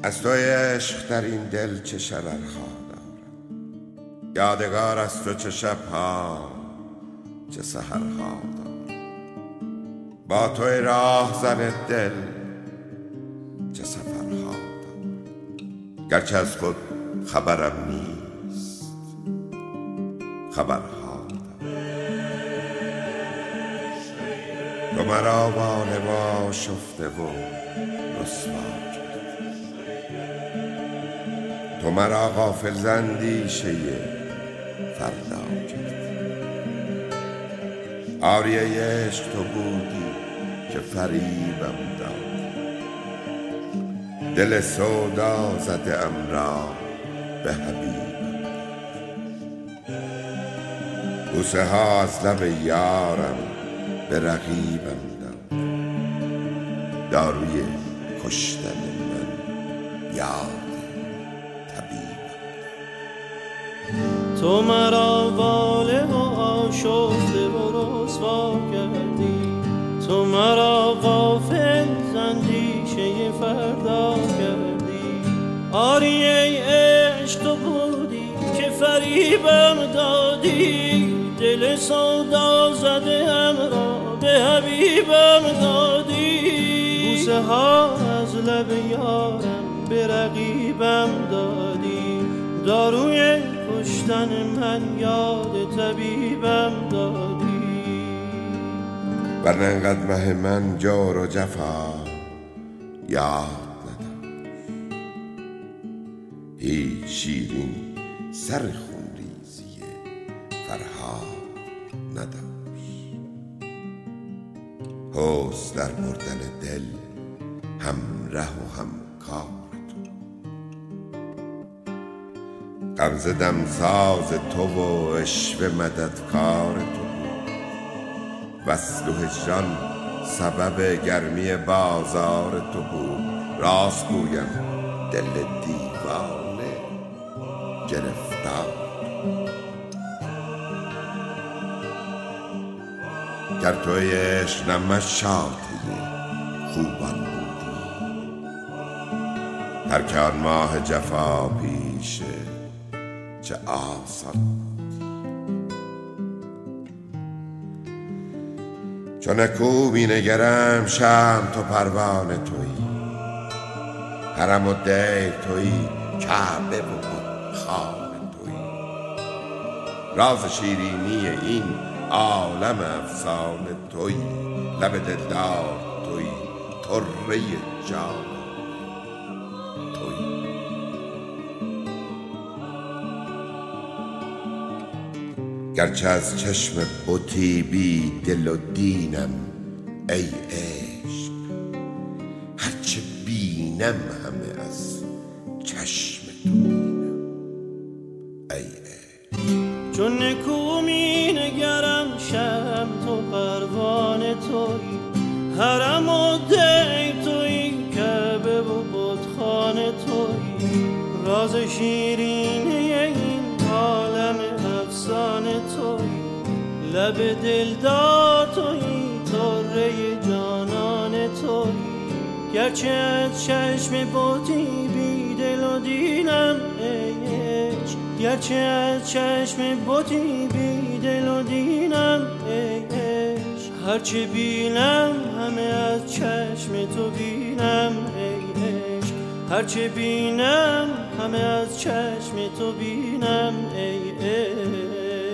از تو عشق در این دل چه شررها دارم، یادگار از تو چه شبها چه سحرها دارم. با توی راه زن دل چه سفرها دارم، گرچه از خود خبرم نیست خبرها دارم. تو مرا وانما شفته و رسوا، تو مرا غافل زندیشه فردا کرد. آریه عشق تو بودی که فریبم داد، دل سودا زده ام را به حبیبم داد. بوسه ها از لب یارم به رقیبم داد، داروی کشتن من یاد تو مرا واله و آشفته و رسوا کردی، تو مرا غافل زندیشه فردا کردی. آری ای عشق تو بودی که فریبم دادی، دل سودا زده ام را به حبیبم دادی. بوسه ها از لب یارم به رقیبم دادی، داروی کشتن من یاد طبیبم دادی. ورنه انقدر مه من جور و جفا یاد نداشت، هیچ شیرین سر خونریزی فرهاد نداشت. حسن در بردن دل هم ره و هم کار، غمزه دمساز تو و عشوه مددکار تو بود. وصل و هجران سبب گرمی بازار تو بود. راست گویم دل دیوانه گرفتار، گر توی عشق نه مشاطه خوبان بودی، ترک آن ماه جفا پیشه چه آسان. چون نکو می نگرم شم تو پروانه تویی، حرم و دیر تویی، کعبه و خانه تویی. راز شیرینی این عالم افسانه تویی، لب دلدار تویی، طره جان تویی. گرچه از چشم بتی بی دل و دینم ای عشق، هرچه بینم همه از چشم تو بینم ای عشق. چون نکو می نگرم شم تو پروانه تویی، حرم و دیر تویی، کعبه و بتخانه تویی. راز شیرینه این عالم افسانه تویی، لب دلدار تویی، طره جانان تویی. گرچه از چشم بتی بی دل و دینم ای عشق، گرچه از چشم بتی بی دل و دینم ای عشق. هرچه بینم همه از چشم تو بینم ای عشق، هرچه بینم همه از چشم تو بینم ای عشق.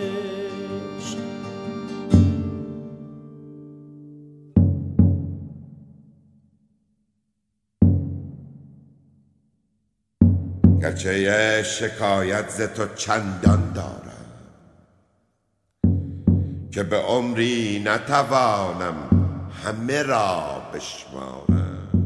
گرچه شکایت ز تو چندان دارم که به عمری نتوانم همه را بشمارم.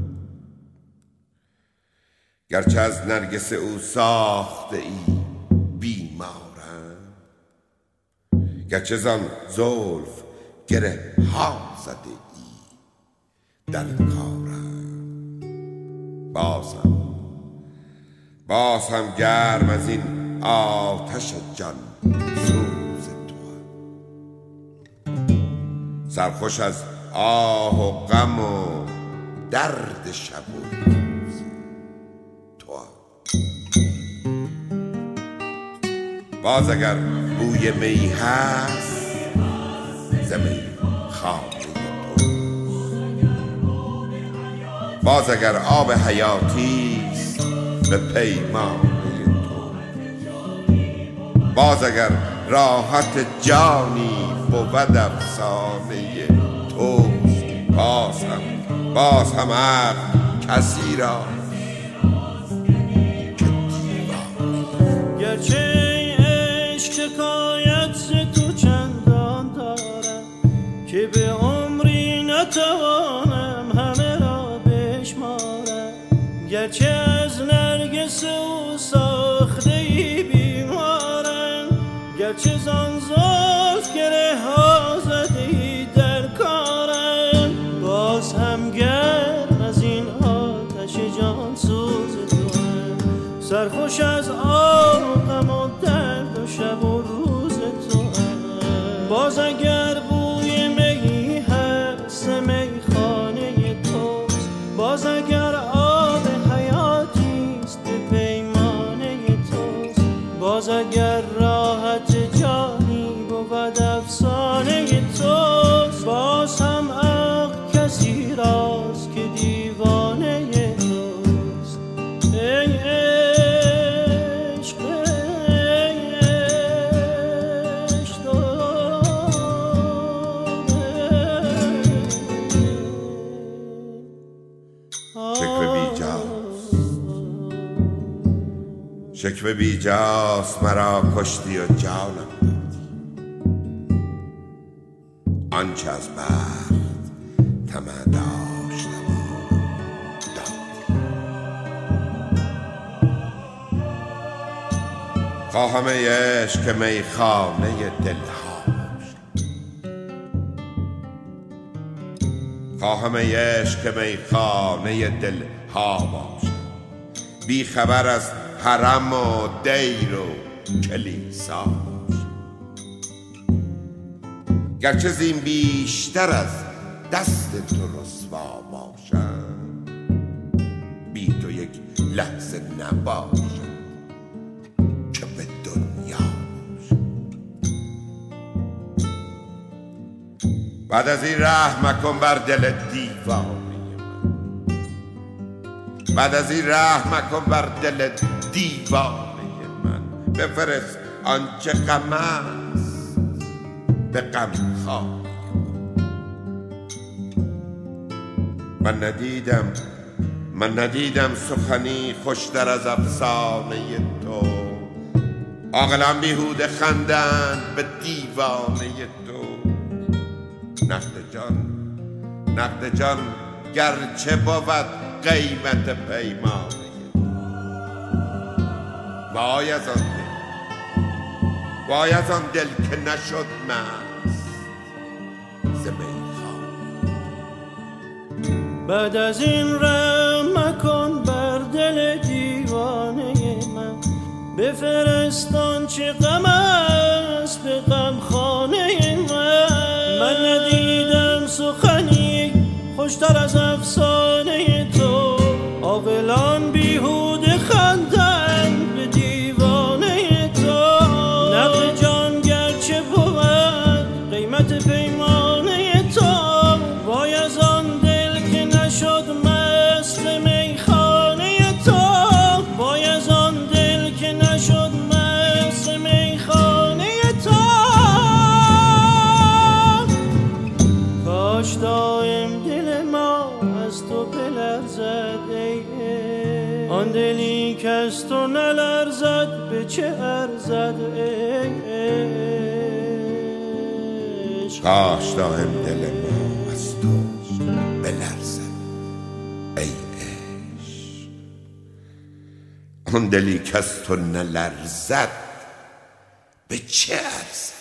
گرچه از نرگس او ساخته ای بیمارم، گرچه زان زلف گره ها زده ای در کارم. باز هم گرم از این آتش جان سوز تو، سرخوش از آه و غم و درد شب و روز باز اگر بوی می هست ز میخانه تو، باز اگر آب حیاتیست به پیمانه تو، باز اگر راحت جانی بود افسانه توست، باز هم عقل کسی را که دیوانه. گرچه شکایت ز تو چندان دارم که به عمری نتوانم همه را بشمارم، گرچه از نرگس او ساخته ای بیمارم، گرچه زان زلف گره ها زده ای در کارم، باز هم گرم از این آتش جان سوز توام، سرخوش از آبم و درد و شب و روز توام. باز اگر بوی می هست میخانه توست، باز اگر آب حیاتیست به پیمانه توست، باز اگر راحت جانی بود افسانه توست، باز هم عقل کسی راست که دیوانه توست. ای شکوه بیجاست مرا کشتی و جانم دادی، آنچه از بخت طمع داشتم دادی. خواهم ای عشق که میخانه دلها باشد، خواهم ای عشق که میخانه دلها باشد، بی خبر از حرم و دیر و کلیسا، گرچه زین بیشتر از دست تو رسوا باشم، بی تو یک لحظه نباشم که به دنیا باشم. بعد از این رحم مکن بر دل دیوانه من، بعد از این رحم مکن بر دل دیوانه من، بفرست آنچه غم است به غمخانه من ندیدم سخنی خوشتر از افسانه تو، عاقلان بیهوده خندند به دیوانه تو. نقد جان گرچه بود قیمت پیمانه، وای از آن دل که نشد مست ز میخانه. بعد از این رحم مکن بر دل دیوانه من، بفرست آنچه غم است به غمخانه من ندیدم سخنی خوشتر از افسانه تو، عاقلان بیهوده خندند به دیوانه تو. نقد جان گرچه بود قیمت پیمانه تو، وای از آن دل که نشد مست میخانه تو، وای از آن دل که نشد مست میخانه تو. کاش دایم دل ما از تو بلرزد ای، آن دلی که از تو نلرزد به چه ارزد ای. کاش دایم دل ما از تو بلرزد ای عشق، آن دلی که از تو نلرزد به چه ارزد.